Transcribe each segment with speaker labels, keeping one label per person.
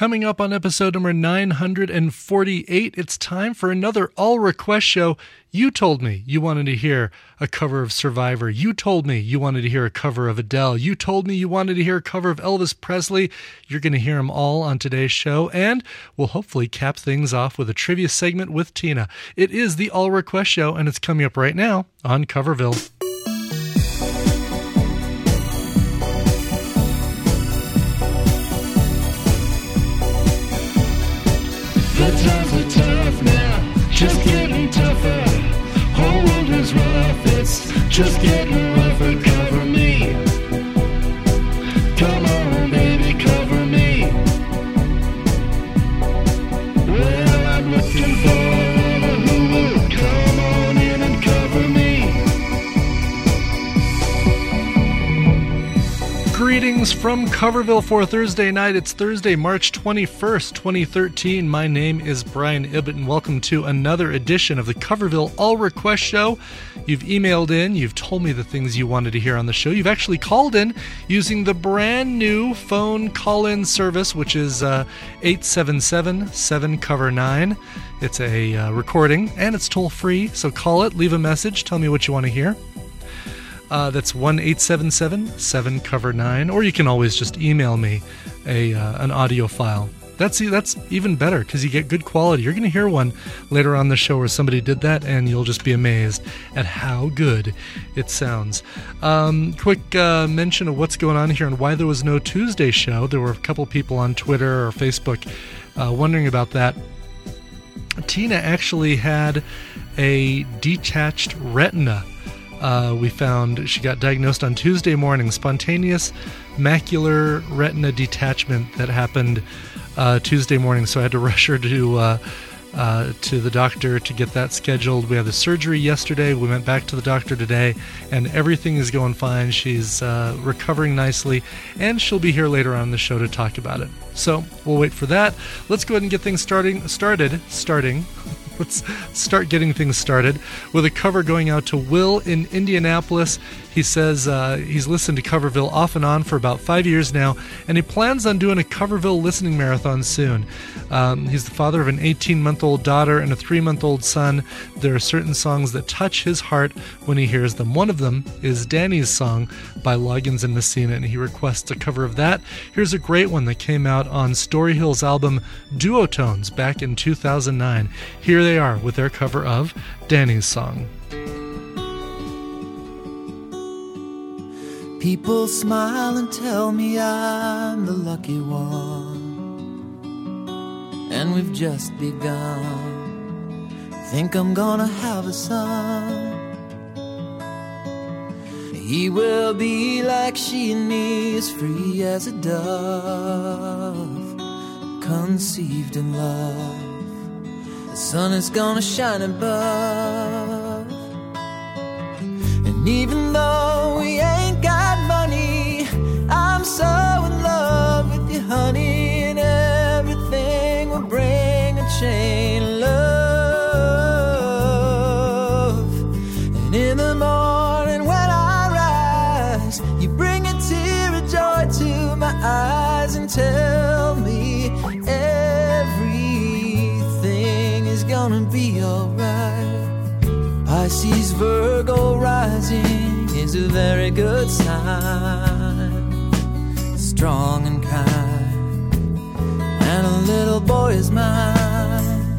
Speaker 1: Coming up on episode number 948, it's time for another All Request show. You told me you wanted to hear a cover of Survivor. You told me you wanted to hear a cover of Adele. You told me you wanted to hear a cover of Elvis Presley. You're going to hear them all on today's show, and we'll hopefully cap things off with a trivia segment with Tina. It is the All Request show, and it's coming up right now on Coverville.
Speaker 2: The times are tough now, just getting tougher. Whole world is rough, it's just getting rougher. Cover me, come on baby, cover me. Well, I'm looking for who will come on in and cover me.
Speaker 1: Greetings from Coverville for Thursday night. It's Thursday, March 21st, 2013. My name is Brian Ibbott, and welcome to another edition of the Coverville All Request Show. You've emailed in, you've told me the things you wanted to hear on the show. You've actually called in using the brand new phone call-in service, which is 877-7-COVER-9. It's a recording, and it's toll-free, so call it, leave a message, tell me what you want to hear. That's 1-877-7-COVER-9, or you can always just email me an audio file. That's even better because you get good quality. You're going to hear one later on the show where somebody did that, and you'll just be amazed at how good it sounds. Quick mention of what's going on here and why there was no Tuesday show. There were a couple people on Twitter or Facebook wondering about that. Tina actually had a detached retina. We found she got diagnosed on Tuesday morning, spontaneous macular retina detachment that happened Tuesday morning. So I had to rush her to the doctor to get that scheduled. We had the surgery yesterday. We went back to the doctor today, and everything is going fine. She's recovering nicely, and she'll be here later on in the show to talk about it. So we'll wait for that. Let's go ahead and get things started. Let's start getting things started with a cover going out to Will in Indianapolis. He says he's listened to Coverville off and on for about 5 years now, and he plans on doing a Coverville listening marathon soon. He's the father of an 18-month-old daughter and a 3-month-old son. There are certain songs that touch his heart when he hears them. One of them is Danny's song by Loggins and Messina, and he requests a cover of that. Here's a great one that came out on Story Hill's album Duotones back in 2009. Here they are with their cover of Danny's song.
Speaker 3: People smile and tell me I'm the lucky one, and we've just begun. Think I'm gonna have a son. He will be like she and me, as free as a dove, conceived in love. The sun is gonna shine above. And even though we ain't got money, I'm so in love with you, honey, and everything will bring a chain of love. And in the morning when I rise, you bring a tear of joy to my eyes and tell me everything is gonna be alright. Pisces, Virgo rising is a very good sign. Strong and kind, and a little boy is mine.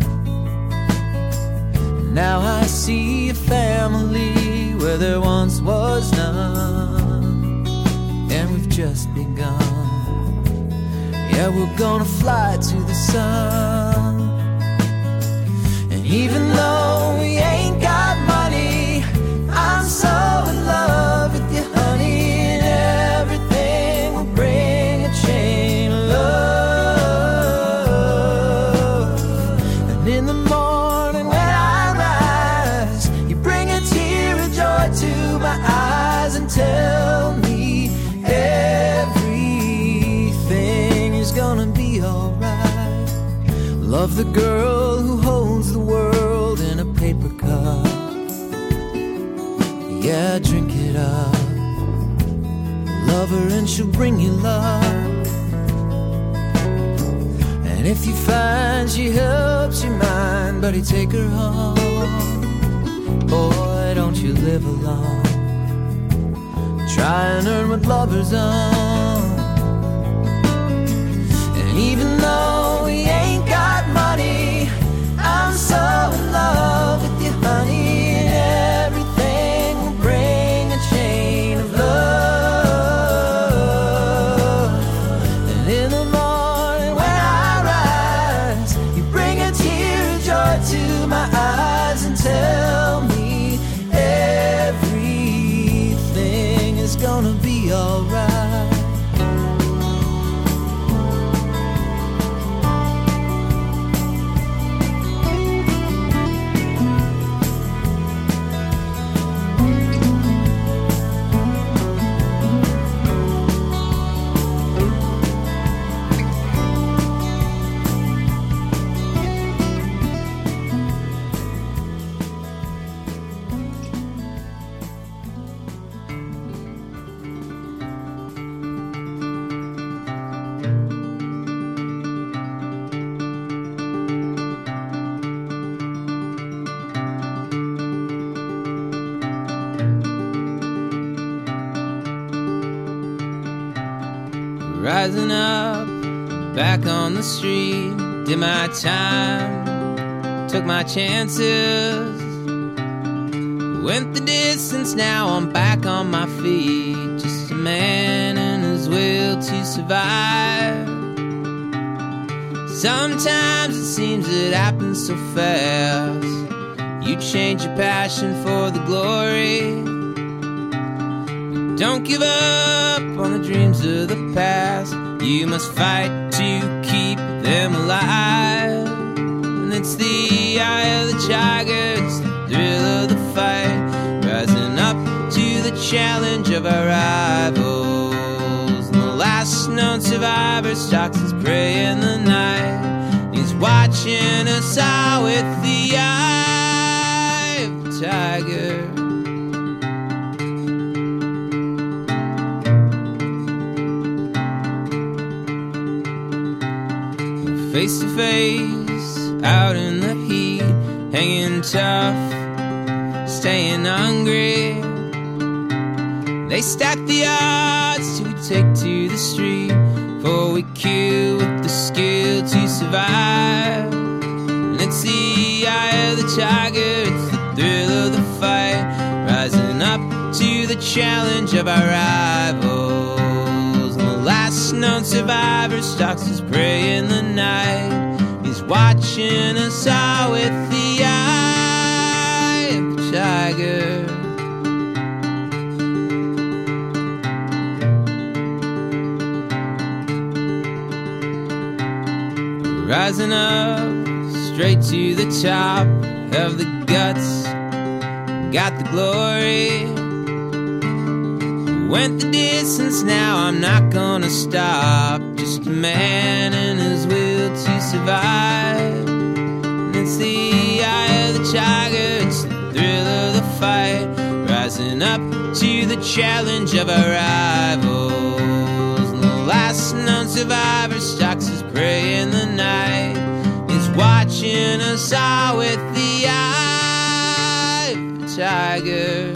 Speaker 3: Now I see a family where there once was none, and we've just begun. Yeah, we're gonna fly to the sun. And even though we ain't got money, I'm so in love with you, honey, and everything will bring a chain of love. And in the morning when I rise, you bring a tear of joy to my eyes and tell me everything is gonna be alright. Love the girl who holds the world in a paper cup. Yeah, drink it up. Love her and she'll bring you love. And if you find she helps your mind, buddy, take her home. Boy, don't you live alone. Try and earn what lovers own. And even though we ain't got money, I'm so in love with you, honey. And everything will bring a chain of love. And in the morning when I rise, you bring a tear of joy to my eyes and tell me everything is gonna be alright. Rising up, back on the street, did my time, took my chances, went the distance, now I'm back on my feet, just a man and his will to survive. Sometimes it seems it happens so fast, you change your passion for the glory. Don't give up on the dreams of the past. You must fight to keep them alive. And it's the eye of the tiger, it's the thrill of the fight, rising up to the challenge of our rivals. And the last known survivor stalks his prey in the night. He's watching us all with the eye of the tiger. Face to face, out in the heat, hanging tough, staying hungry. They stack the odds till we take to the street, for we kill with the skill to survive. And it's the eye of the tiger, it's the thrill of the fight, rising up to the challenge of our rivals. And the last known survivor stalks his prey in the night. He's watching us all with the eye of the tiger. Rising up, straight to the top, have the guts, got the glory. Went the distance, now I'm not gonna stop. Just a man and his will to survive. And it's the eye of the tiger, it's the thrill of the fight, rising up to the challenge of our rivals. And the last known survivor stalks his prey in the night. He's watching us all with the eye of the tiger.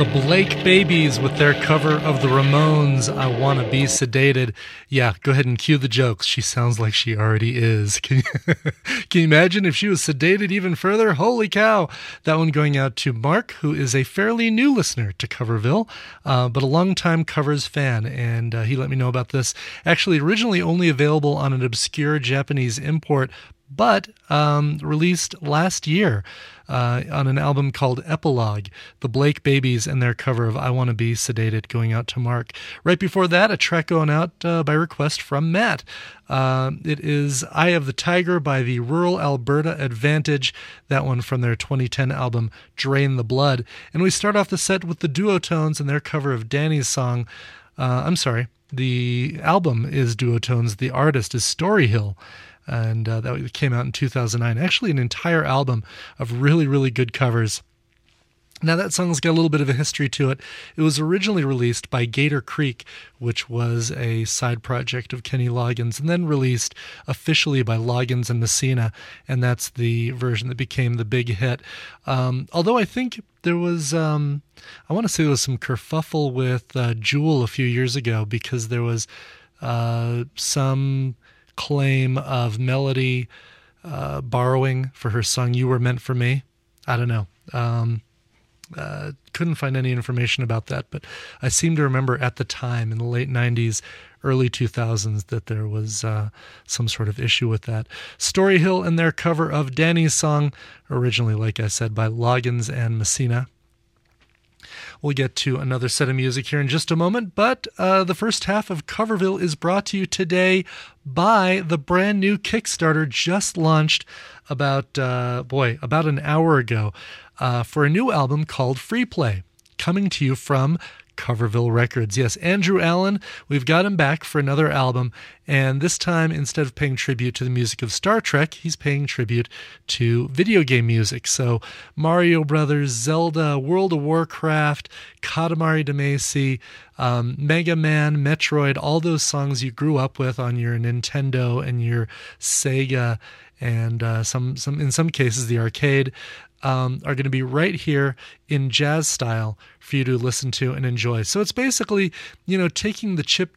Speaker 1: Blake Babies with their cover of the Ramones, I Wanna Be Sedated. Yeah, go ahead and cue the jokes. She sounds like she already is. Can you imagine if she was sedated even further? Holy cow. That one going out to Mark, who is a fairly new listener to Coverville, but a longtime covers fan, and he let me know about this. Actually, originally only available on an obscure Japanese import, but released last year on an album called Epilogue, the Blake Babies and their cover of I Wanna Be Sedated, going out to Mark. Right before that, a track going out by request from Matt. It is Eye of the Tiger by the Rural Alberta Advantage, that one from their 2010 album Drain the Blood. And we start off the set with the Duotones and their cover of Danny's song. The album is Duotones, the artist is Storyhill. And that came out in 2009. Actually, an entire album of really, really good covers. Now, that song's got a little bit of a history to it. It was originally released by Gator Creek, which was a side project of Kenny Loggins, and then released officially by Loggins and Messina, and that's the version that became the big hit. Although I think there was, I want to say there was some kerfuffle with Jewel a few years ago, because there was some claim of Melody borrowing for her song You Were Meant for Me. I don't know. Couldn't find any information about that, but I seem to remember at the time in the late 90s, early 2000s that there was some sort of issue with that. Storyhill and their cover of Danny's song, originally, like I said, by Loggins and Messina. We'll get to another set of music here in just a moment, but the first half of Coverville is brought to you today by the brand new Kickstarter just launched about an hour ago for a new album called Free Play, coming to you from Coverville Records. Yes, Andrew Allen, we've got him back for another album, and this time, instead of paying tribute to the music of Star Trek, he's paying tribute to video game music. So Mario Brothers, Zelda, World of Warcraft, Katamari Damacy, Mega Man, Metroid, all those songs you grew up with on your Nintendo and your Sega, and some in some cases the arcade, are going to be right here in jazz style for you to listen to and enjoy. So it's basically, taking the chip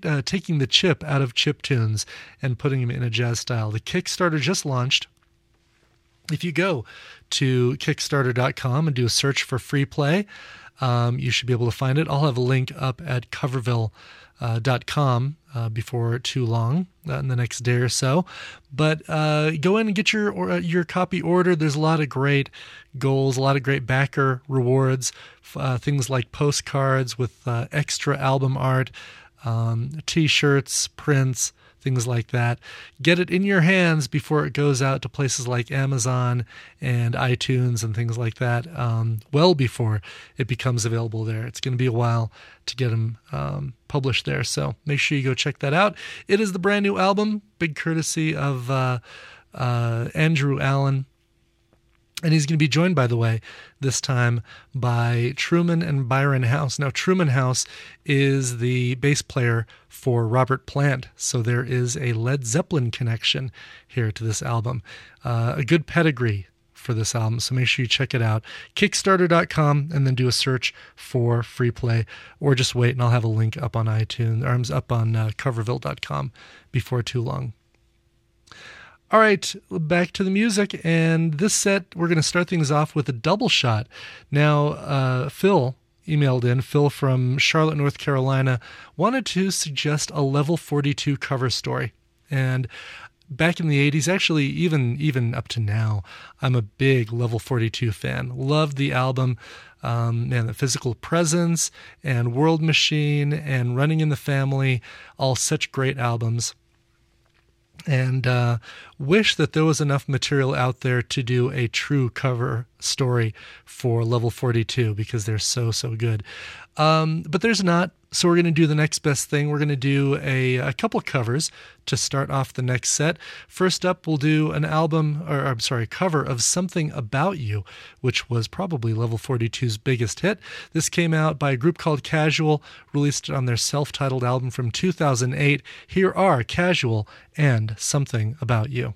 Speaker 1: out of chiptunes and putting them in a jazz style. The Kickstarter just launched. If you go to Kickstarter.com and do a search for Free Play, you should be able to find it. I'll have a link up at Coverville.com before too long, in the next day or so. But go in and get your copy ordered. There's a lot of great goals, a lot of great backer rewards, things like postcards with extra album art, T-shirts, prints, things like that. Get it in your hands before it goes out to places like Amazon and iTunes and things like that, well before it becomes available there. It's going to be a while to get them published there, so make sure you go check that out. It is the brand new album, big courtesy of Andrew Allen. And he's going to be joined, by the way, this time by Truman and Byron House. Now, Truman House is the bass player for Robert Plant, so there is a Led Zeppelin connection here to this album. A good pedigree for this album, so make sure you check it out. Kickstarter.com, and then do a search for Free Play, or just wait, and I'll have a link up on iTunes, or up on Coverville.com before too long. All right, back to the music, and this set, we're going to start things off with a double shot. Now, Phil emailed in, Phil from Charlotte, North Carolina, wanted to suggest a Level 42 cover story. And back in the 80s, actually even up to now, I'm a big Level 42 fan. Loved the album, the Physical Presence, and World Machine, and Running in the Family, all such great albums. And wish that there was enough material out there to do a true cover story for Level 42, because they're so good. But there's not, so we're going to do the next best thing. We're going to do a couple covers to start off the next set. First up, we'll do an cover of Something About You, which was probably Level 42's biggest hit. This came out by a group called Casual, released on their self-titled album from 2008. Here are Casual and Something About You.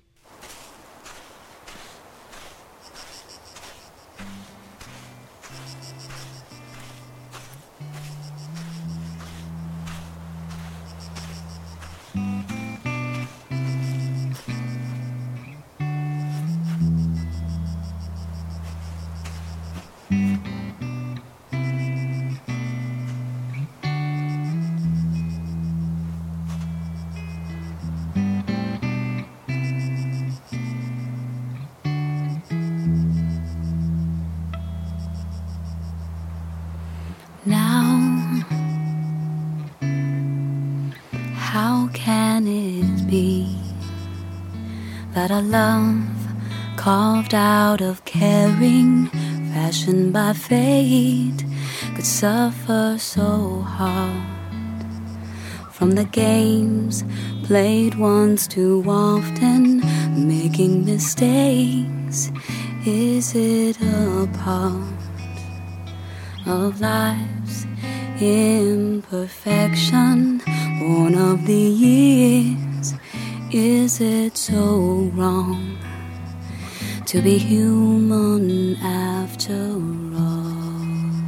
Speaker 4: How can it be that a love carved out of caring, fashioned by fate, could suffer so hard from the games played once too often, making mistakes? Is it a part of life's imperfection, born of the years? Is it so wrong to be human after all?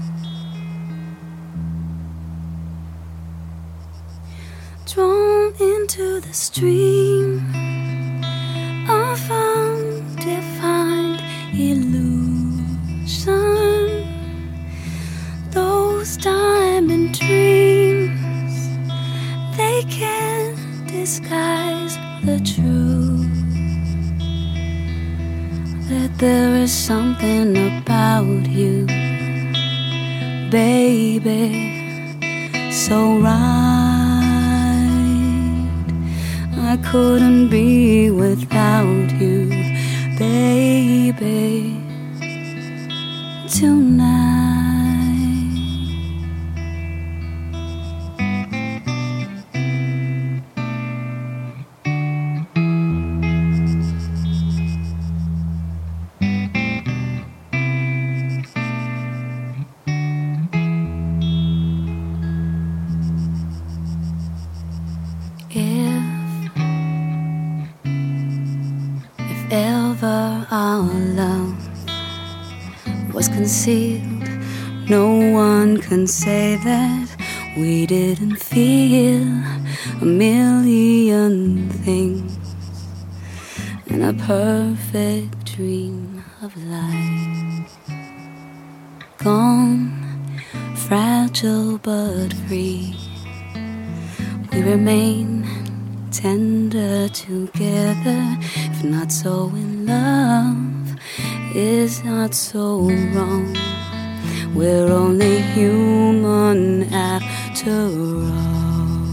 Speaker 4: Drawn into the stream of undefined illusion, those diamond dreams, they can't disguise the truth that there is something about you, baby, so right. I couldn't be without you, baby, tonight. If ever our love was concealed, no one can say that we didn't feel a million things in a perfect dream of life. Gone, fragile but free, we remain tender together. If not so in love, is not so wrong. We're only human after all.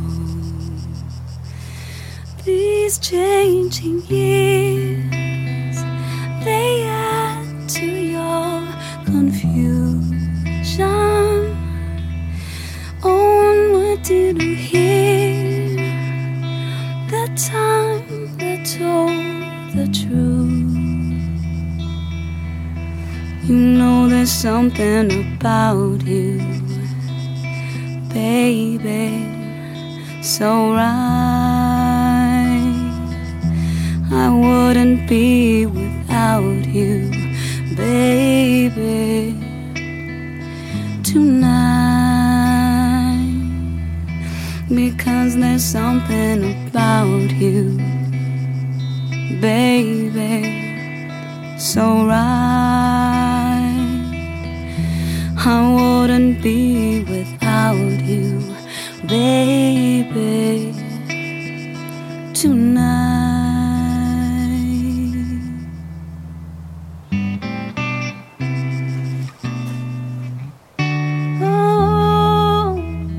Speaker 4: These changing years, they add to your confusion. Oh, what did we hear? The time that told the truth. You know there's something about you, baby, so right. I wouldn't be without you, baby, tonight. Because there's something about you, baby, so right. I wouldn't be without you, baby, tonight. Oh.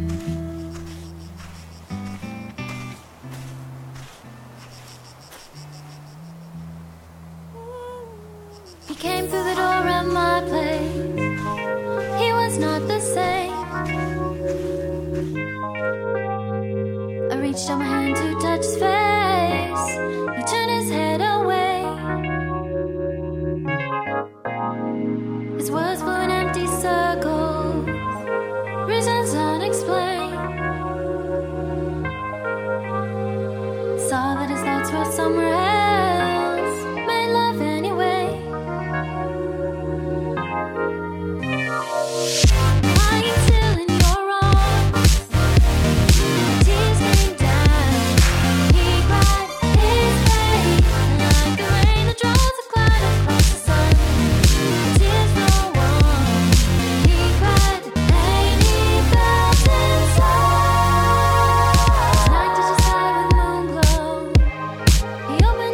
Speaker 5: He came through the door at my place. He was not the same. I reached out my hand to touch his face. He turned his head away. His words flew in empty circles, reasons unexplained. Saw that his thoughts were somewhere else. Made love anyway. Lying still in your arms, tears came down. He cried his face like the rain that draws a cloud across the sun. Tears no one. He cried the pain he felt inside. Night touched his side with moon glow. He opened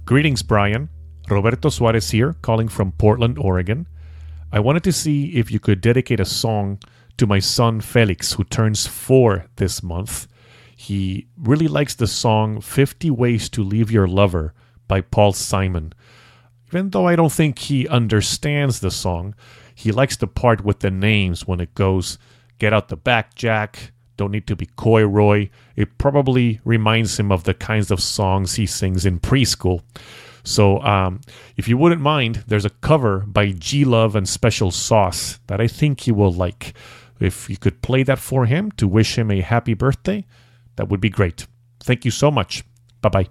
Speaker 6: Greetings, Brian. Roberto Suarez here, calling from Portland, Oregon. I wanted to see if you could dedicate a song to my son Felix, who turns 4 this month. He really likes the song 50 Ways to Leave Your Lover by Paul Simon. Even though I don't think he understands the song, he likes the part with the names when it goes, "Get out the back, Jack," "Don't need to be coy, Roy." It probably reminds him of the kinds of songs he sings in preschool. So if you wouldn't mind, there's a cover by G Love and Special Sauce that I think he will like. If you could play that for him to wish him a happy birthday, that would be great. Thank you so much. Bye-bye.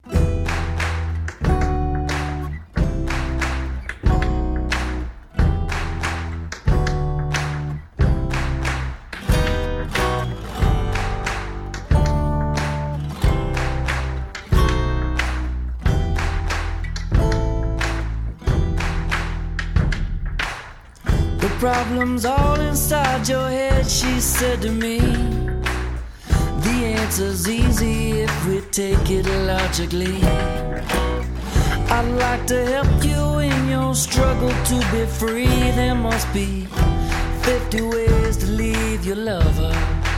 Speaker 3: Problems all inside your head, she said to me. The answer's easy if we take it logically. I'd like to help you in your struggle to be free. There must be 50 ways to leave your lover.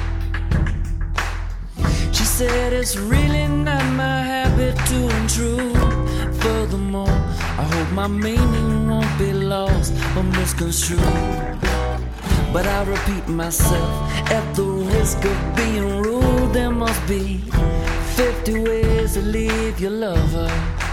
Speaker 3: She said it's really not my habit to intrude. Furthermore, I hope my meaning won't be lost or misconstrued. But I repeat myself, at the risk of being rude, there must be 50 ways to leave your lover.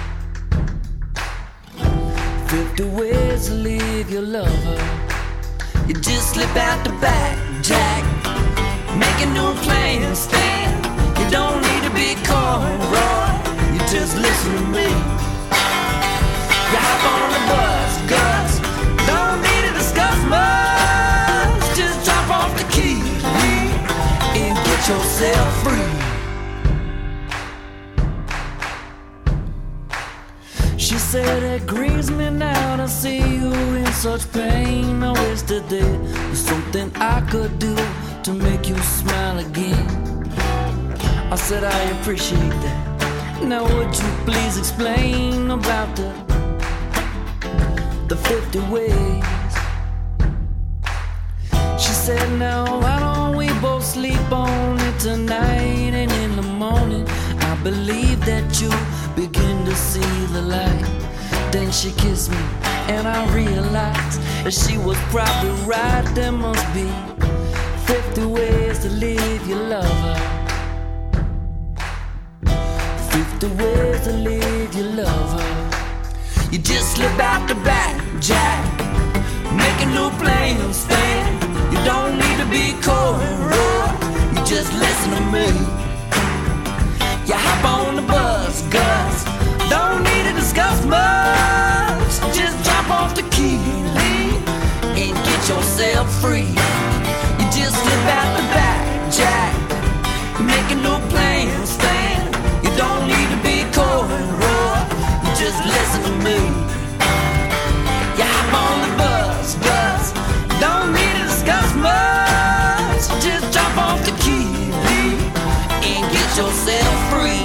Speaker 3: 50 ways to leave your lover. You just slip out the back, Jack, make a new plan, stand. You don't need to be coy, Roy, you just listen to me. You hop on the bus, Gus, don't need to discuss much. Just drop off the key and get yourself free. She said it grieves me now to see you in such pain. I wish that there was something I could do to make you smile again. I said I appreciate that. Now would you please explain about the 50 ways? She said, now why don't we both sleep on it tonight, and in the morning I believe that you begin to see the light. Then she kissed me and I realized that she was probably right. There must be 50 ways to leave your lover. 50 ways to leave your lover. You just slip out the back, Jack, make a new plan, stand. You don't need to be coy, Roy, you just listen to me. You hop on the bus, Gus, don't need to discuss much. Just drop off the key and get yourself free. You just slip out the back, Jack, make a new plan, stand. You don't need to be coy, Roy, you just listen to me. You hop on the bus, Gus, don't need to discuss much. Just drop off the key and get yourself free.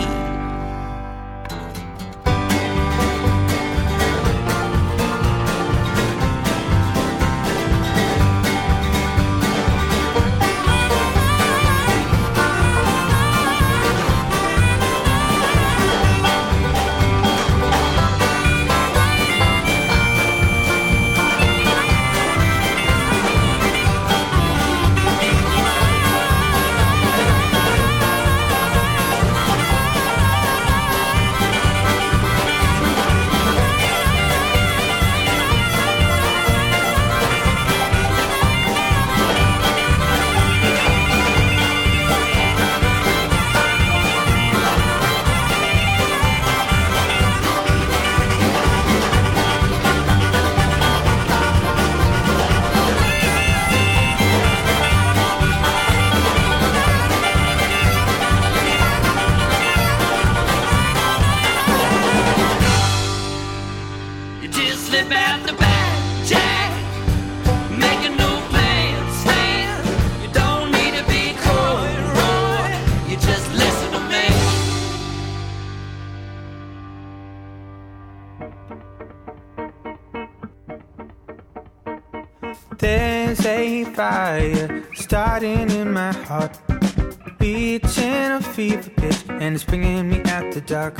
Speaker 7: There's a fire starting in my heart, reaching a fever pitch, and it's bringing me out the dark.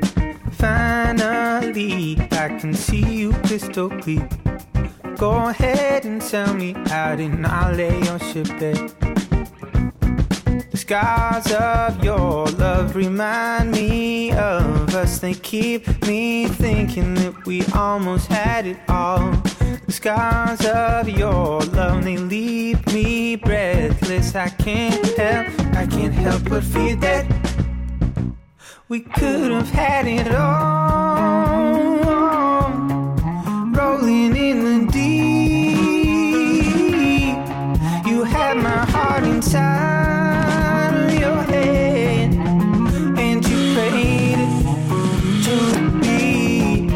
Speaker 7: Finally, I can see you crystal clear. Go ahead and tell me out, and I'll lay your ship bare. The scars of your love remind me of us. They keep me thinking that we almost had it all. The scars of your love, they leave me breathless. I can't help but feel that we could have had it all. Rolling in the deep, you had my heart inside of your head, and you played it to the beat.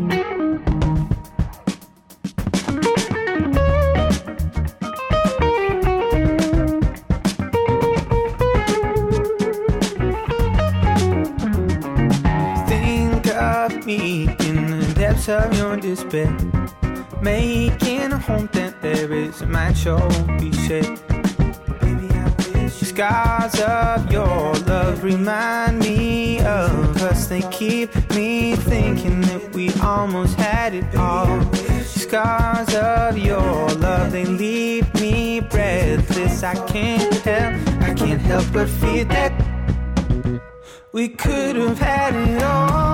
Speaker 7: Think of me in the depths of your despair, making a home that there is, might sure be shared. The scars of your love remind me of us. They keep me thinking that we almost had it all. The scars of your love, they leave me breathless. I can't help but feel that we could have had it all.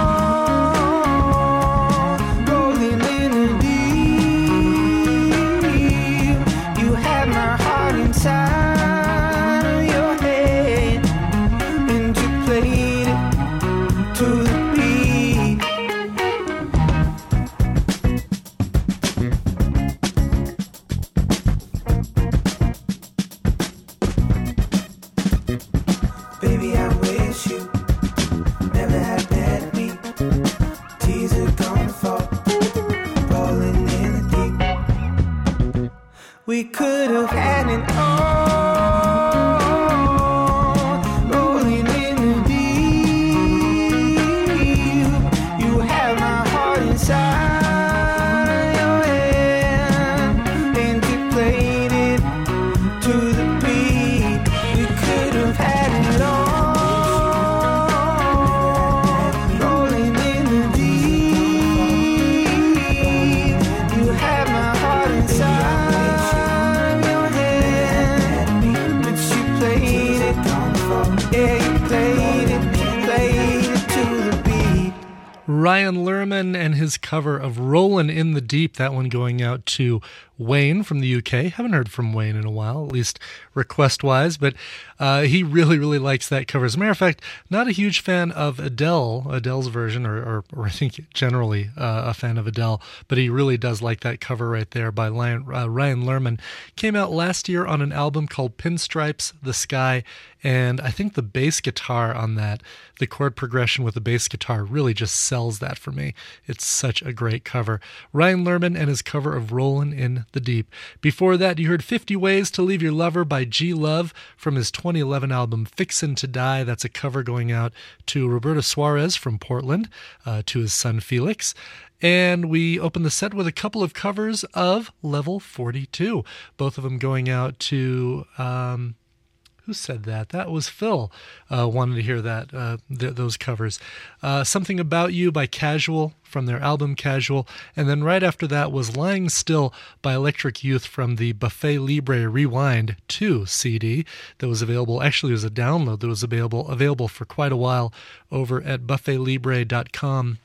Speaker 7: Rolling in the deep, you had my heart inside of your head, and you played it to the beat. Baby, I wish you never had met me. Tears are gonna fall, rolling in the deep. We could have had it all, rolling in the deep. You have my heart inside your hand, and you played it to the beat. We could have had it all, rolling in the deep. You have my heart inside your hand, but you played it, yeah, you played it to the beat.
Speaker 1: Ryan Lerman and his cover of Rollin' in the Deep, that one going out to Wayne from the UK. Haven't heard from Wayne in a while, at least request-wise, but he really, really likes that cover. As a matter of fact, not a huge fan of Adele's version, or I think generally a fan of Adele, but he really does like that cover right there by Ryan Lerman. Came out last year on an album called Pinstripes, The Sky, and I think the bass guitar on that, the chord progression with the bass guitar really just sells that for me. It's such a great cover. Ryan Lerman and his cover of Rollin' in the Deep. Before that, you heard 50 Ways to Leave Your Lover by G Love from his 2011 album Fixin' to Die. That's a cover going out to Roberto Suarez from Portland, to his son Felix. And we opened the set with a couple of covers of Level 42, both of them going out to... who said that? That was Phil. Wanted to hear that those covers. Something About You by Casual from their album Casual. And then right after that was Lying Still by Electric Youth from the Buffet Libre Rewind 2 CD that was available. Actually, it was a download that was available for quite a while over at buffetlibre.com.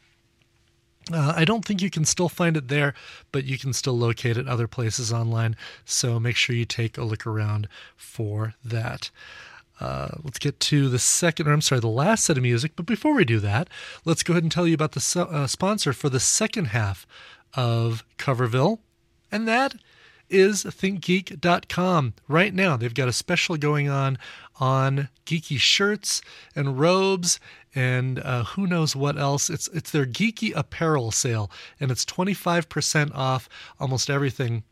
Speaker 1: I don't think you can still find it there, but you can still locate it other places online. So make sure you take a look around for that. Let's get to the last set of music. But before we do that, let's go ahead and tell you about the sponsor for the second half of Coverville. And that is ThinkGeek.com. Right now, they've got a special going on geeky shirts and robes and who knows what else. It's their geeky apparel sale, and it's 25% off almost everything,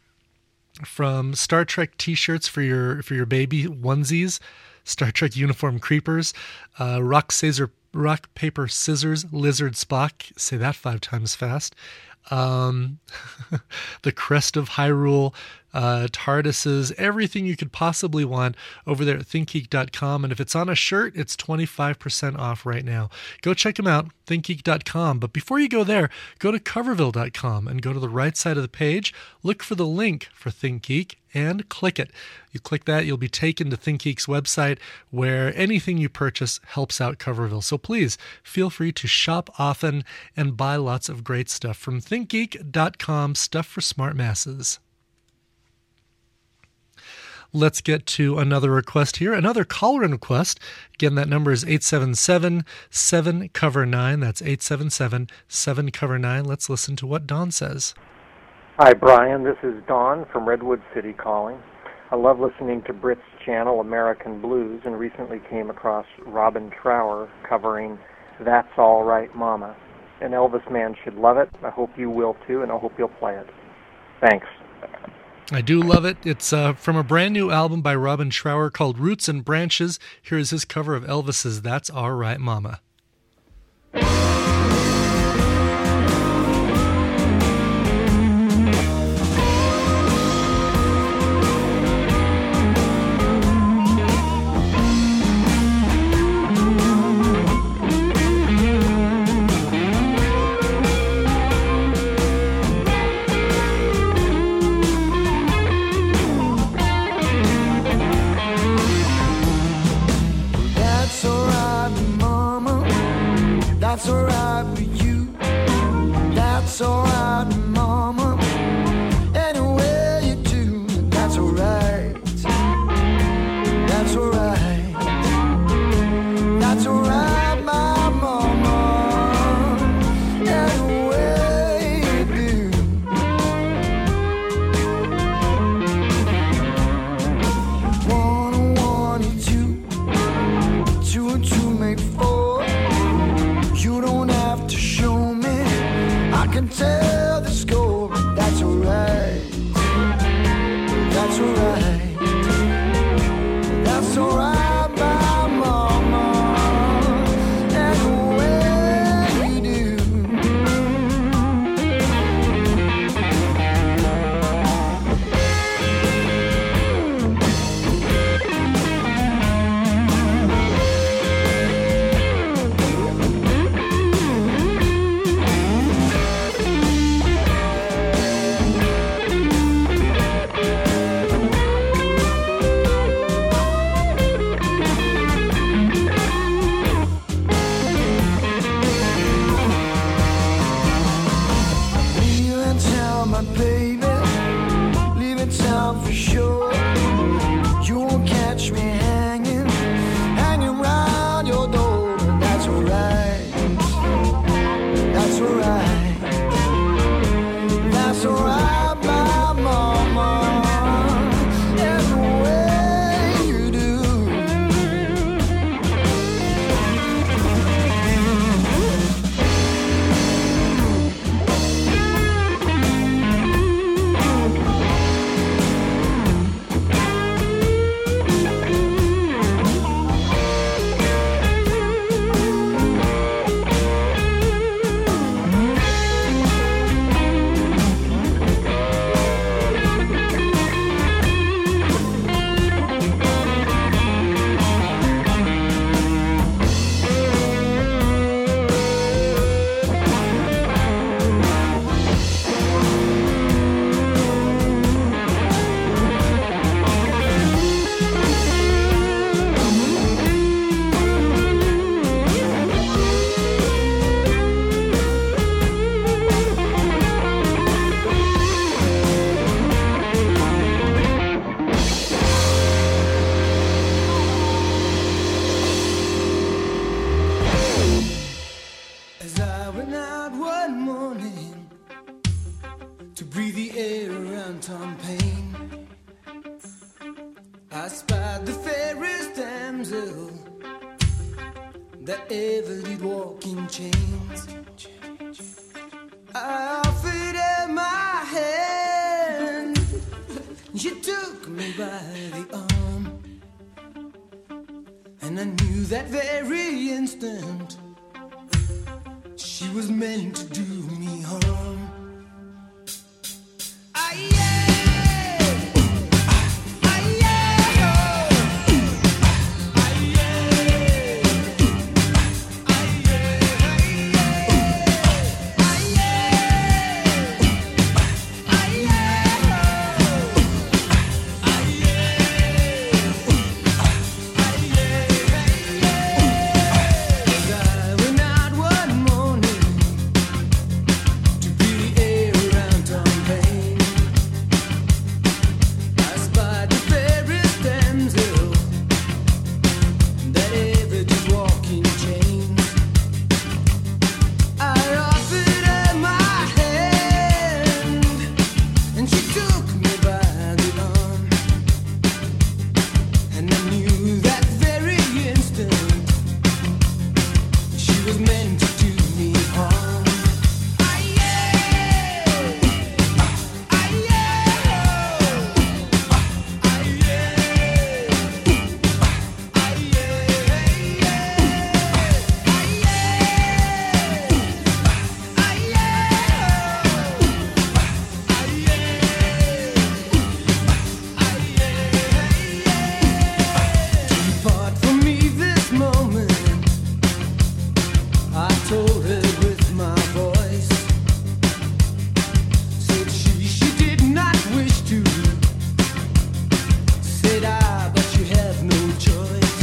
Speaker 1: from Star Trek T-shirts for your baby onesies, Star Trek uniform creepers, rock paper scissors lizard Spock. Say that 5 times fast. the Crest of Hyrule, TARDISes, everything you could possibly want over there at thinkgeek.com. And if it's on a shirt, it's 25% off right now. Go check them out, thinkgeek.com. But before you go there, go to coverville.com and go to the right side of the page, look for the link for ThinkGeek and click it. You click that, you'll be taken to ThinkGeek's website where anything you purchase helps out Coverville. So please feel free to shop often and buy lots of great stuff from thinkgeek.com, stuff for smart masses. Let's get to another request here, another caller-in request. Again, that number is 877-7-COVER-9. That's 877-7-COVER-9. Let's listen to what Don says.
Speaker 8: Hi, Brian. This is Don from Redwood City calling. I love listening to Brit's channel, American Blues, and recently came across Robin Trower covering That's All Right, Mama. An Elvis man should love it. I hope you will, too, and I hope you'll play it. Thanks.
Speaker 1: I do love it. It's from a brand new album by Robin Trower called Roots and Branches. Here is his cover of Elvis's That's All Right, Mama.
Speaker 2: That's alright with you. That's alright, mama. Anywhere you do, that's alright. That's alright. That's alright, my mama. Anywhere you do. One and one and two. Two and two make four. You don't have to show me, I can tell the score, but that's alright. That's alright. That's alright, my mama. Anywhere you do. I spied the fairest damsel that ever did walk in chains. I offered her my hand. She took me by the arm, and I knew that very instant she was meant to do me harm.
Speaker 3: was meant to do me harm. Depart from me this moment, I told her with my voice. Said she did not wish to. Said I, but you have no choice.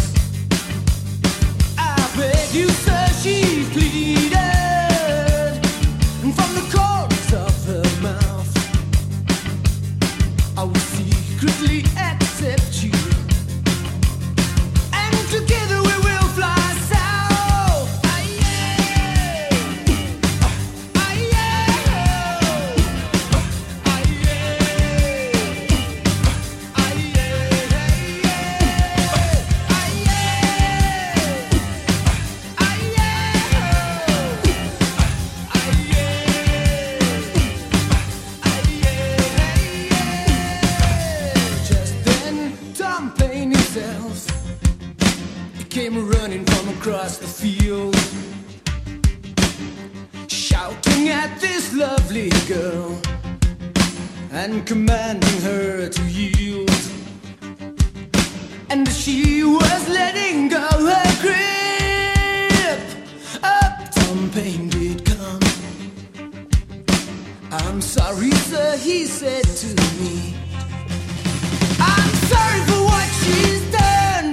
Speaker 3: I beg you, sir, she pleaded, and from the corners of her mouth, I will secretly accept you. And together we will fly south. Just then, Tom Paine himself came running from across the field, shouting at this lovely girl and commanding her to yield. And she was letting go her grip, up Tom Paine did come. I'm sorry, sir, he said to me, I'm sorry for what she's done.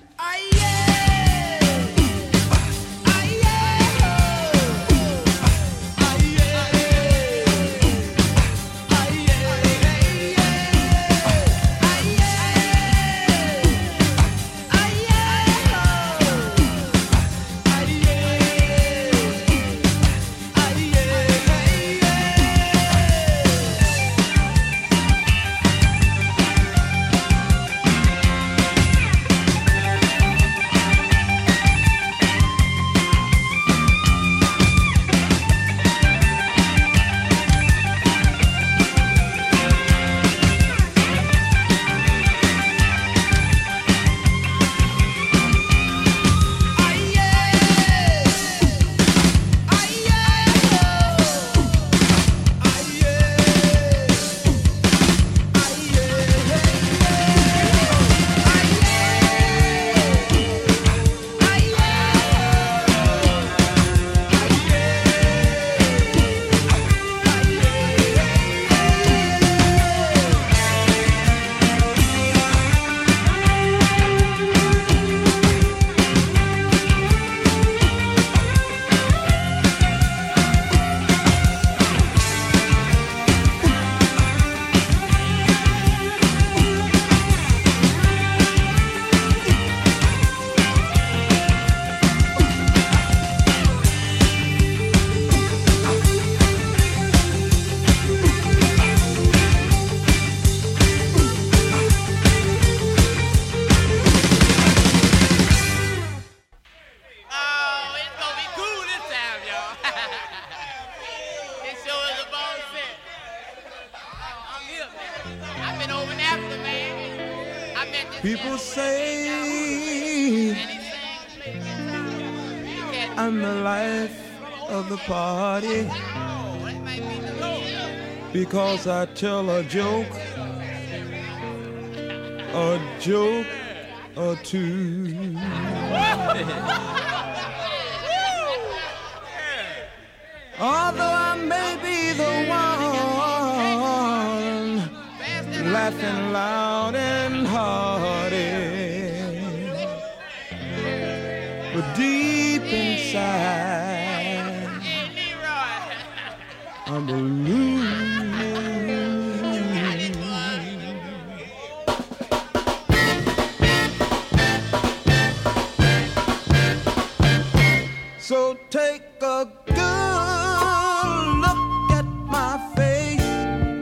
Speaker 9: People say I'm the life of the party because I tell a joke or two. Although I may be the one laughing loud and hearty, but deep inside I'm blue. So take a good look at my face.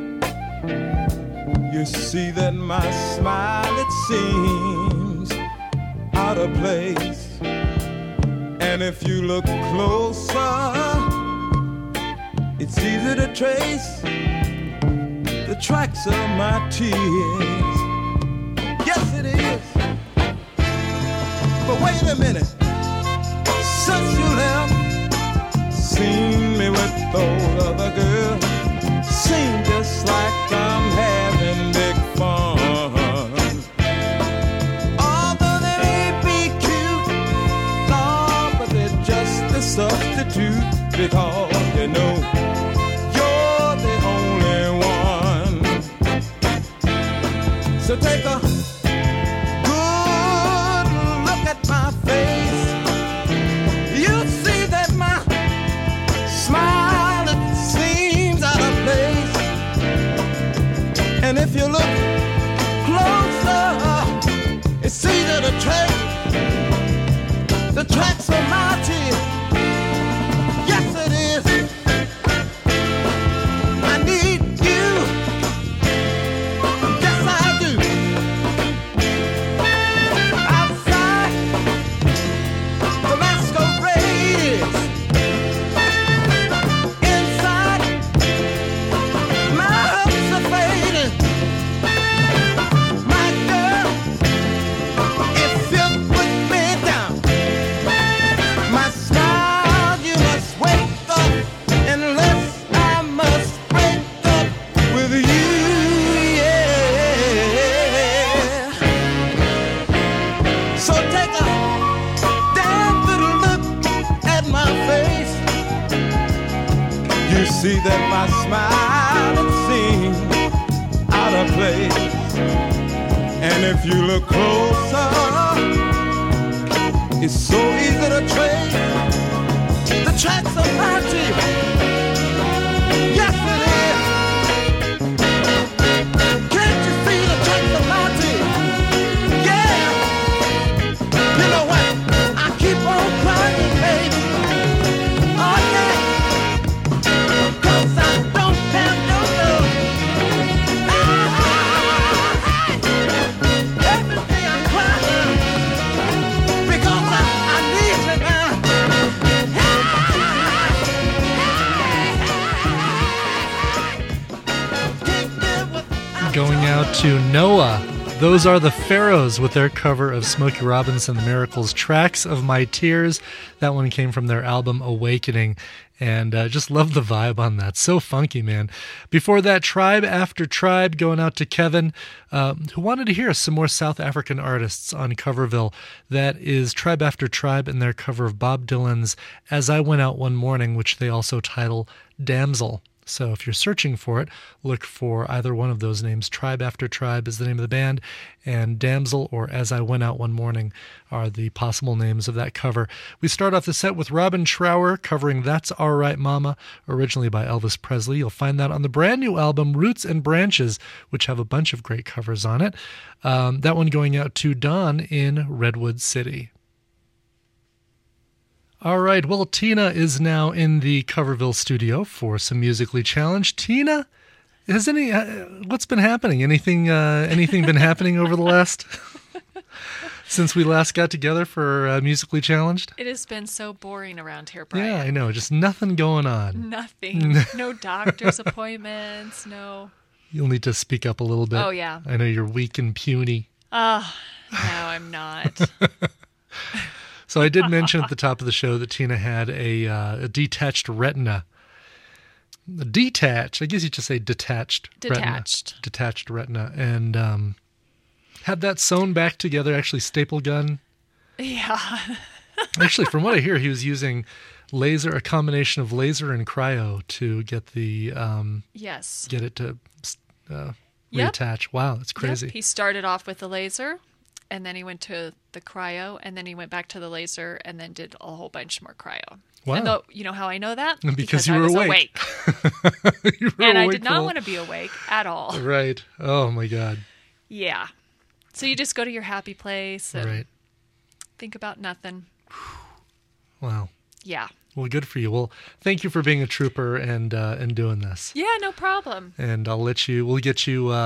Speaker 9: You see that my smile, it seems out of place. And And if you look closer, it's easy to trace the tracks of my tears. Yes, it is. But wait a minute. Since you left, seen me with those other girls. Seem just like I'm having big fun. Although they may be cute, no, but they're just a substitute. Because you know you're the only one. So take a good look at my face. You see that my smile, it seems out of place. And if you look closer, it's easy to trace the tracks of my tears. Yes, it is. I need you. Yes, I do. Outside, the masquerade is. Inside, my hopes are fading. My girl, if you put me down, my smile, you must wake up, unless I must break up with you, yeah. So take a damn good look at my face. You see that my smile, it seems out of place. And if you look closer, it's so easy to trace the tracks of my teeth. Yes, it is. Can't you see the tracks of my teeth? Yeah. You know what? I keep on crying, baby. Oh, yeah. 'Cause I don't have no love. Every day I'm crying because I need you now.
Speaker 1: Going out to Noah. Those are the Pharaohs with their cover of Smokey Robinson and the Miracles' Tracks of My Tears. That one came from their album Awakening, and just love the vibe on that. So funky, man. Before that, Tribe After Tribe, going out to Kevin, who wanted to hear some more South African artists on Coverville. That is Tribe After Tribe and their cover of Bob Dylan's As I Went Out One Morning, which they also title Damsel. So if you're searching for it, look for either one of those names. Tribe After Tribe is the name of the band, and Damsel or As I Went Out One Morning are the possible names of that cover. We start off the set with Robin Trower covering That's All Right Mama, originally by Elvis Presley. You'll find that on the brand new album Roots and Branches, which have a bunch of great covers on it. That one going out to Don in Redwood City. All right, well, Tina is now in the Coverville studio for some Musically Challenged. Tina, has what's been happening? Anything been happening over the last since we last got together for Musically Challenged?
Speaker 10: It has been so boring around here, Brian.
Speaker 1: Yeah, I know, just nothing going on.
Speaker 10: Nothing. No doctor's appointments. No.
Speaker 1: You'll need to speak up a little bit.
Speaker 10: Oh yeah.
Speaker 1: I know you're weak and puny.
Speaker 10: No, I'm not.
Speaker 1: So I did mention at the top of the show that Tina had a detached retina. Detached, I guess you just say detached. Detached retina. And had that sewn back together, actually staple gun.
Speaker 10: Yeah.
Speaker 1: Actually, from what I hear, he was using a combination of laser and cryo to get the
Speaker 10: yes.
Speaker 1: Get it to reattach. Wow, that's crazy.
Speaker 10: Yep. He started off with the laser, and then he went to the cryo, and then he went back to the laser, and then did a whole bunch more cryo.
Speaker 1: Wow.
Speaker 10: And you know how I know that?
Speaker 1: Because you
Speaker 10: I
Speaker 1: were
Speaker 10: was
Speaker 1: awake. You were
Speaker 10: and
Speaker 1: awake
Speaker 10: I did not want to be awake at all.
Speaker 1: Right. Oh, my God.
Speaker 10: Yeah. So you just go to your happy place and think about nothing.
Speaker 1: Wow.
Speaker 10: Yeah.
Speaker 1: Well, good for you. Well, thank you for being a trooper and doing this.
Speaker 10: Yeah, no problem.
Speaker 1: And we'll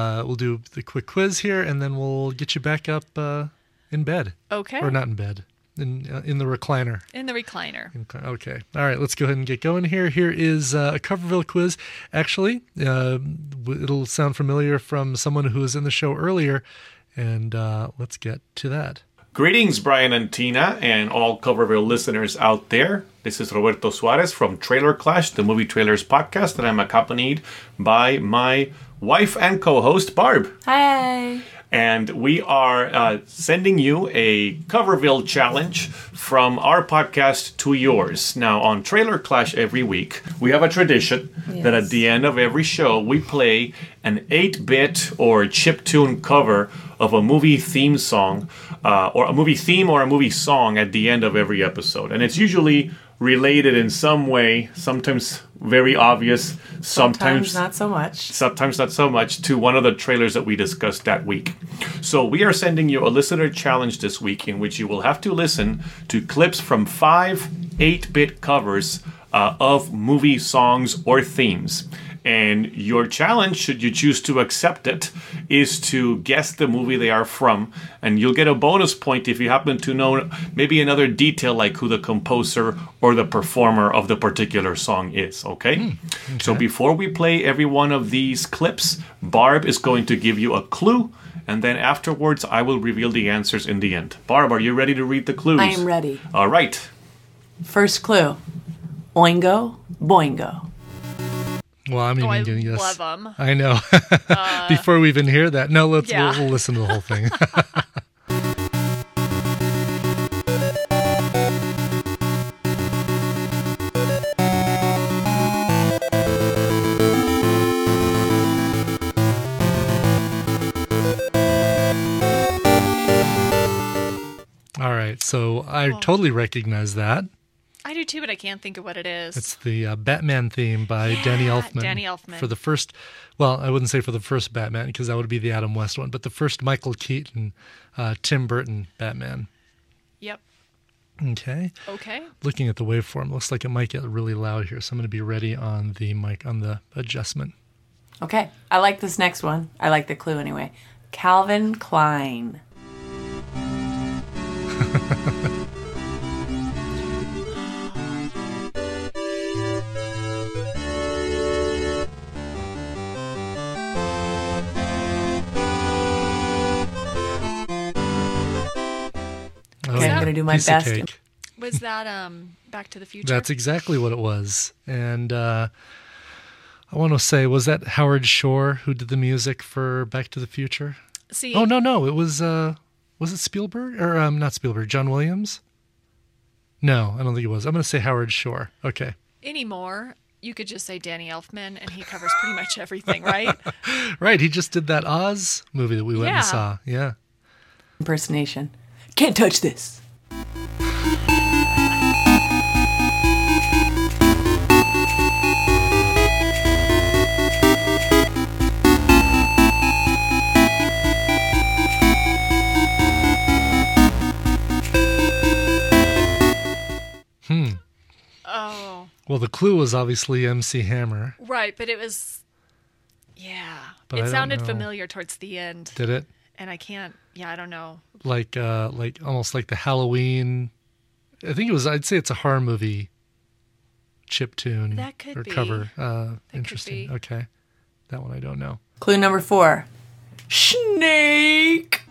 Speaker 1: do the quick quiz here, and then we'll get you back up in bed.
Speaker 10: Okay.
Speaker 1: Or not in bed. in the recliner.
Speaker 10: In the recliner.
Speaker 1: Okay. All right, let's go ahead and get going here. Here is a Coverville quiz. Actually, it'll sound familiar from someone who was in the show earlier, and let's get to that.
Speaker 6: Greetings, Brian and Tina, and all Coverville listeners out there. This is Roberto Suarez from Trailer Clash, the Movie Trailers podcast, and I'm accompanied by my wife and co-host, Barb.
Speaker 11: Hi.
Speaker 6: And we are sending you a Coverville challenge from our podcast to yours. Now, on Trailer Clash every week, we have a tradition that at the end of every show, we play an 8-bit or chiptune cover of a movie theme song, or a movie theme or a movie song at the end of every episode. And it's usually related in some way, sometimes very obvious, sometimes
Speaker 11: not so much.
Speaker 6: Sometimes not so much, to one of the trailers that we discussed that week. So we are sending you a listener challenge this week in which you will have to listen to clips from 5 8-bit covers of movie songs or themes. And your challenge, should you choose to accept it, is to guess the movie they are from. And you'll get a bonus point if you happen to know maybe another detail like who the composer or the performer of the particular song is, okay? So before we play every one of these clips, Barb is going to give you a clue. And then afterwards, I will reveal the answers in the end. Barb, are you ready to read the clues?
Speaker 11: I am ready.
Speaker 6: All right.
Speaker 11: First clue. Oingo, boingo.
Speaker 1: Well, I'm even
Speaker 10: I
Speaker 1: getting this.
Speaker 10: love them.
Speaker 1: I know. Before we even hear that, no, we'll listen to the whole thing. All right, so I totally recognize that.
Speaker 10: I do too, but I can't think of what it is.
Speaker 1: It's the Batman theme by Danny Elfman.
Speaker 10: Danny Elfman.
Speaker 1: For the first, well, I wouldn't say for the first Batman because that would be the Adam West one, but the first Michael Keaton, Tim Burton Batman.
Speaker 10: Yep.
Speaker 1: Okay.
Speaker 10: Okay.
Speaker 1: Looking at the waveform, looks like it might get really loud here, so I'm going to be ready on the mic, on the adjustment.
Speaker 11: Okay. I like this next one. I like the clue anyway. Calvin Klein. Okay, I'm going to do my
Speaker 1: Piece of
Speaker 11: best.
Speaker 1: cake.
Speaker 10: Was that Back to the Future?
Speaker 1: That's exactly what it was. And I want to say, was that Howard Shore who did the music for Back to the Future?
Speaker 10: See,
Speaker 1: Oh, no. It was it Spielberg? Or not Spielberg, John Williams? No, I don't think it was. I'm going to say Howard Shore. Okay.
Speaker 10: anymore, you could just say Danny Elfman, and he covers pretty much everything, right?
Speaker 1: Right. He just did that Oz movie that we went
Speaker 10: Yeah.
Speaker 1: and saw. Yeah.
Speaker 11: Impersonation. Can't touch this.
Speaker 10: Oh,
Speaker 1: Well, the clue was obviously MC Hammer.
Speaker 10: right, but it was, yeah.
Speaker 1: But I
Speaker 10: It
Speaker 1: don't
Speaker 10: sounded
Speaker 1: know.
Speaker 10: familiar towards the end,
Speaker 1: Did it?
Speaker 10: and I can't. Yeah, I don't know.
Speaker 1: Like almost like the Halloween. I think it was. I'd say it's a horror movie chiptune
Speaker 10: That could
Speaker 1: or
Speaker 10: be.
Speaker 1: cover.
Speaker 10: could
Speaker 1: Interesting.
Speaker 10: be.
Speaker 1: Okay, that one I don't know.
Speaker 11: Clue number 4. Snake.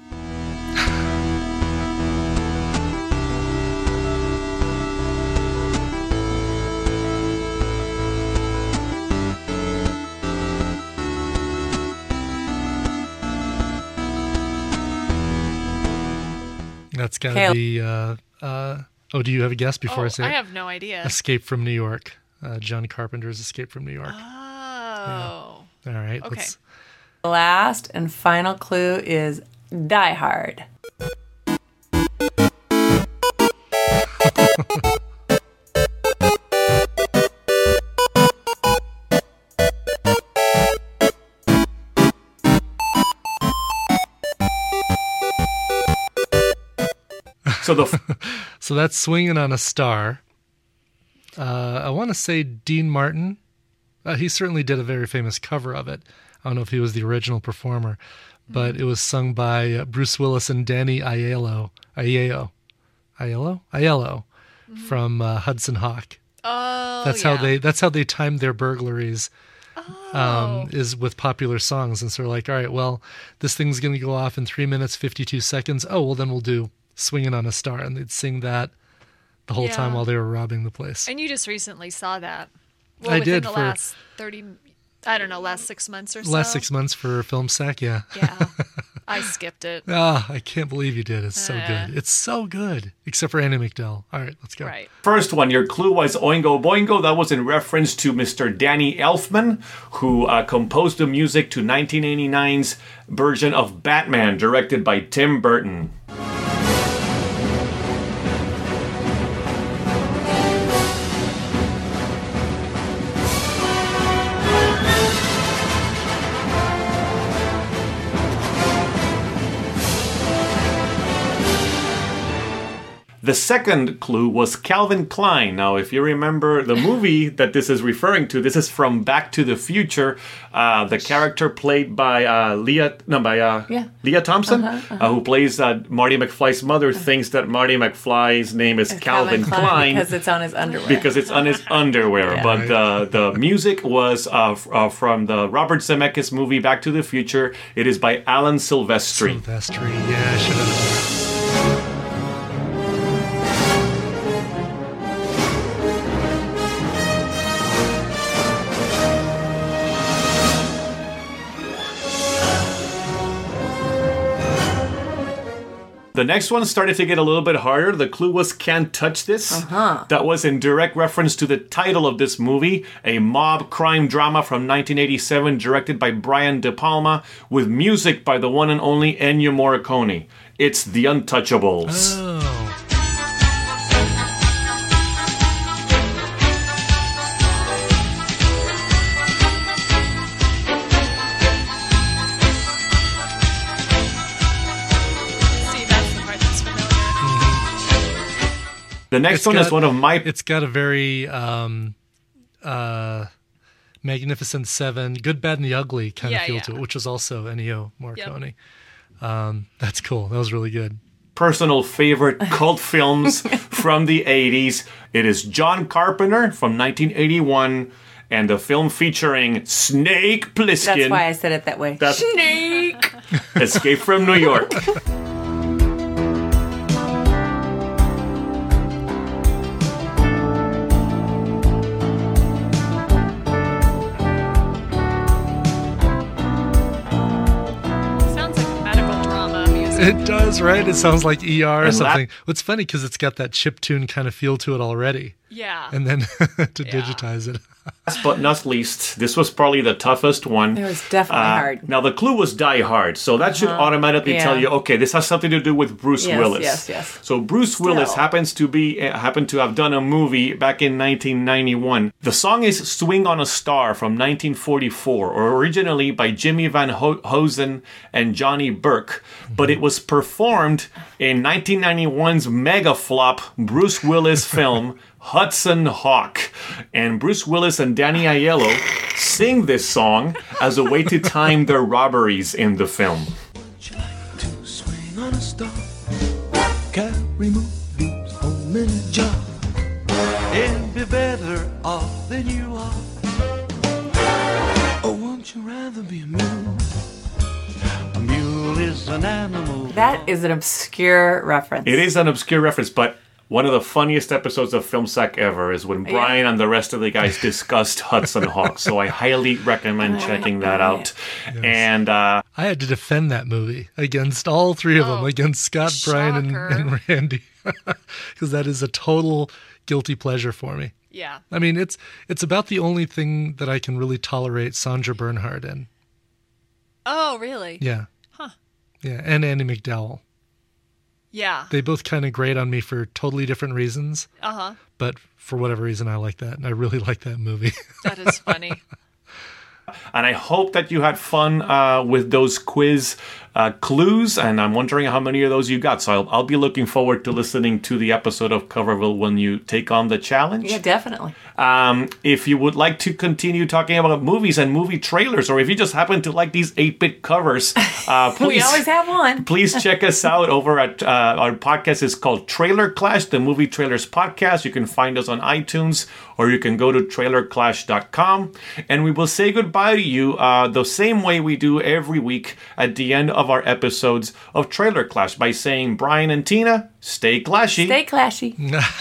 Speaker 1: That's got
Speaker 11: Okay.
Speaker 1: to be. Oh, do you have a guess before I say
Speaker 10: I
Speaker 1: it?
Speaker 10: have no idea.
Speaker 1: Escape from New York. John Carpenter's Escape from New York.
Speaker 10: Oh,
Speaker 1: All right.
Speaker 10: okay.
Speaker 1: Let's,
Speaker 11: The last and final clue is Die Hard.
Speaker 6: So the
Speaker 1: so that's Swinging on a Star. I want to say Dean Martin. He certainly did a very famous cover of it. I don't know if he was the original performer, but it was sung by Bruce Willis and Danny Aiello. Aiello from Hudson Hawk.
Speaker 10: Oh,
Speaker 1: That's how they timed their burglaries. Is with popular songs, and so they're like, all right, well, this thing's going to go off in 3 minutes 52 seconds. Oh, well, then we'll do "Swinging on a Star," and they'd sing that the whole time while they were robbing the place.
Speaker 10: And you just recently saw that. Well,
Speaker 1: I
Speaker 10: within
Speaker 1: did
Speaker 10: the
Speaker 1: for
Speaker 10: last 6 months or so.
Speaker 1: last 6 months for Film Sack, yeah.
Speaker 10: Yeah, I skipped it.
Speaker 1: I can't believe you did. It's so good. It's so good, except for Annie McDowell. All right, let's go.
Speaker 10: Right.
Speaker 6: First one, your clue was Oingo Boingo. That was in reference to Mr. Danny Elfman, who composed the music to 1989's version of Batman, directed by Tim Burton. The second clue was Calvin Klein. Now, if you remember the movie that this is referring to, this is from Back to the Future. The character played by Leah Thompson, who plays Marty McFly's mother, thinks that Marty McFly's name is Calvin Klein
Speaker 11: because it's on his underwear.
Speaker 6: Because it's on his underwear.
Speaker 11: Yeah.
Speaker 6: But the music was from the Robert Zemeckis movie Back to the Future. It is by Alan Silvestri.
Speaker 1: Silvestri, yeah, I should have.
Speaker 6: The next one started to get a little bit harder. The clue was "Can't Touch This." That was in direct reference to the title of this movie, a mob crime drama from 1987 directed by Brian De Palma with music by the one and only Ennio Morricone. It's The Untouchables.
Speaker 1: Oh.
Speaker 6: The next one is one of my...
Speaker 1: It's got a very Magnificent Seven, Good, Bad, and the Ugly kind of feel to it, which was also Ennio Morricone. Yep. That's cool. That was really good.
Speaker 6: Personal favorite cult films from the 80s. It is John Carpenter from 1981 and the film featuring Snake Plissken.
Speaker 11: That's why I said it that way. Snake!
Speaker 6: Escape from New York.
Speaker 1: It does, right? It sounds like ER or something. What's funny because it's got that chiptune kind of feel to it already.
Speaker 10: Yeah.
Speaker 1: And then to digitize it.
Speaker 6: Last but not least, this was probably the toughest one.
Speaker 11: It was definitely hard.
Speaker 6: Now, the clue was Die Hard, so that should automatically tell you, okay, this has something to do with Bruce Willis.
Speaker 11: Yes.
Speaker 6: So Bruce Willis happened to have done a movie back in 1991. The song is Swing on a Star from 1944, or originally by Jimmy Van Hosen and Johnny Burke, but it was performed in 1991's mega flop Bruce Willis film, Hudson Hawk. And Bruce Willis and Danny Aiello sing this song as a way to time their robberies in the film.
Speaker 9: Would you like to swing on a star? Carry movies home in a jar and be better off than you are? Or won't you rather be a mule? A mule is an animal.
Speaker 11: That is an obscure reference.
Speaker 6: It is an obscure reference, but one of the funniest episodes of Film Sack ever is when Brian and the rest of the guys discussed Hudson Hawk. So I highly recommend checking that out.
Speaker 1: Yes.
Speaker 6: And
Speaker 1: I had to defend that movie against all three of them, against Scott, Brian, and Randy, because that is a total guilty pleasure for me.
Speaker 10: Yeah.
Speaker 1: I mean, it's about the only thing that I can really tolerate Sandra Bernhard in.
Speaker 10: Oh, really?
Speaker 1: Yeah.
Speaker 10: Huh.
Speaker 1: Yeah, and Andy McDowell.
Speaker 10: Yeah.
Speaker 1: They both kind of grate on me for totally different reasons.
Speaker 10: Uh-huh.
Speaker 1: But for whatever reason, I like that. And I really like that movie.
Speaker 10: That is funny.
Speaker 6: And I hope that you had fun with those quiz clues, and I'm wondering how many of those you got. So I'll be looking forward to listening to the episode of Coverville when you take on the challenge.
Speaker 11: Yeah, definitely.
Speaker 6: If you would like to continue talking about movies and movie trailers, or if you just happen to like these 8-bit covers, please,
Speaker 11: We always have one.
Speaker 6: please check us out over at our podcast is called Trailer Clash, the Movie Trailers Podcast. You can find us on iTunes, or you can go to trailerclash.com. And we will say goodbye to you the same way we do every week at the end of our episodes of Trailer Clash by saying, Brian and Tina, stay clashy.
Speaker 11: Stay clashy.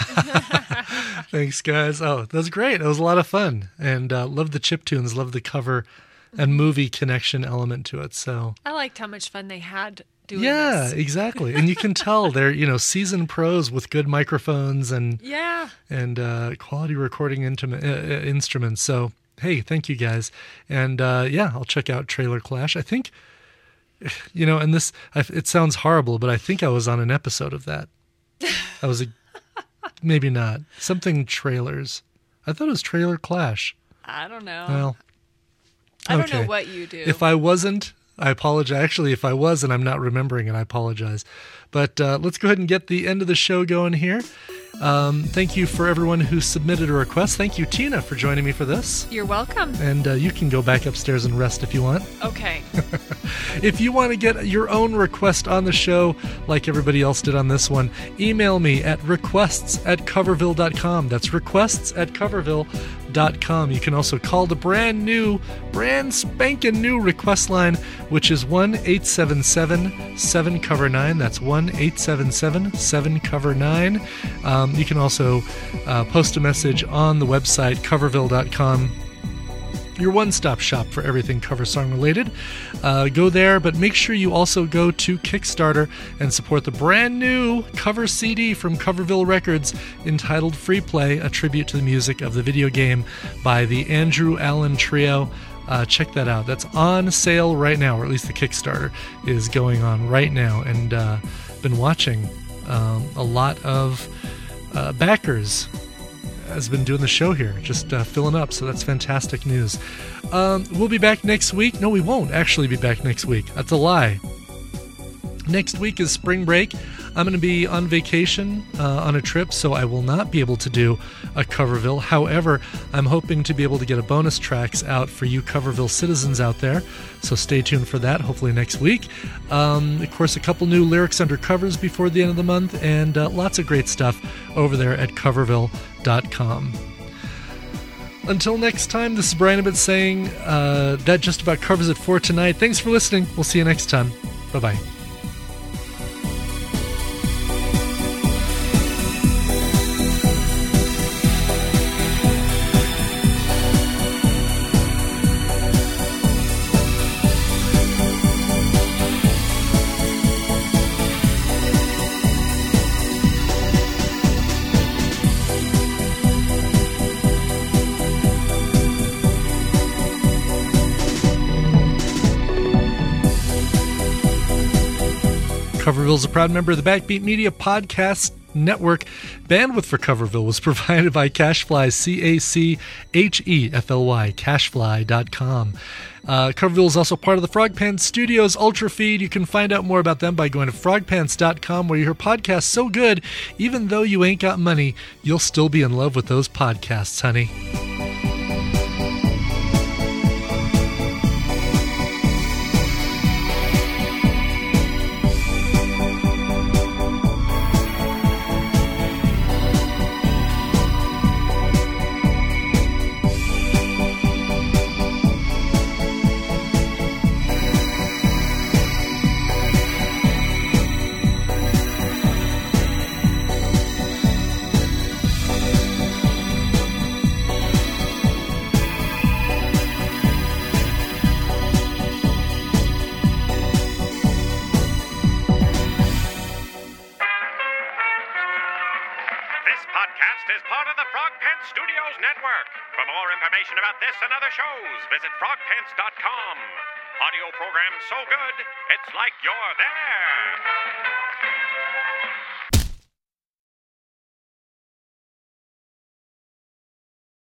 Speaker 1: Thanks, guys. Oh, that was great. It was a lot of fun. And love the chiptunes, love the cover and movie connection element to it. So
Speaker 10: I liked how much fun they had doing
Speaker 1: yeah,
Speaker 10: this.
Speaker 1: exactly. And you can tell they're, seasoned pros with good microphones and quality recording instruments. So, hey, thank you guys. And I'll check out Trailer Clash. I think, and this, it sounds horrible, but I think I was on an episode of that. I was maybe not. Something trailers. I thought it was Trailer Clash.
Speaker 10: I don't know.
Speaker 1: Well,
Speaker 10: I don't know
Speaker 1: okay.
Speaker 10: what you do.
Speaker 1: If I wasn't, I apologize. Actually, if I was and I'm not remembering it, I apologize. But let's go ahead and get the end of the show going here. Thank you for everyone who submitted a request. Thank you, Tina, for joining me for this.
Speaker 10: You're welcome.
Speaker 1: And you can go back upstairs and rest if you want.
Speaker 10: Okay.
Speaker 1: If you want to get your own request on the show, like everybody else did on this one, email me at requests@coverville.com. That's requests@coverville.com. You can also call the brand spanking new request line, which is 1-877-7-COVER-9. That's 1-877-7-COVER-9. You can also post a message on the website, coverville.com. Your one-stop shop for everything cover song related. Go there, but make sure you also go to Kickstarter and support the brand new cover CD from Coverville Records entitled Free Play, a tribute to the music of the video game by the Andrew Allen Trio. Check that out. That's on sale right now, or at least the Kickstarter is going on right now. And been watching a lot of backers has been doing the show here, just filling up, so that's fantastic news. We'll be back next week. No, we won't actually be back next week. That's a lie. Next week is spring break. I'm going to be on vacation on a trip, so I will not be able to do a Coverville. However, I'm hoping to be able to get a bonus tracks out for you Coverville citizens out there, so stay tuned for that, hopefully next week. Of course, a couple new lyrics under covers before the end of the month, and lots of great stuff over there at coverville.com. Until next time, this is Brian Abbott saying that just about covers it for tonight. Thanks for listening. We'll see you next time. Bye-bye. Coverville is a proud member of the Backbeat Media Podcast Network. Bandwidth for Coverville was provided by Cashfly, C-A-C-H-E-F-L-Y, cashfly.com. Coverville is also part of the Frogpants Studios Ultra Feed. You can find out more about them by going to frogpants.com, where you hear podcasts so good, even though you ain't got money, you'll still be in love with those podcasts, honey.
Speaker 12: For more information about this and other shows, visit frogpants.com. Audio program so good, it's like you're there.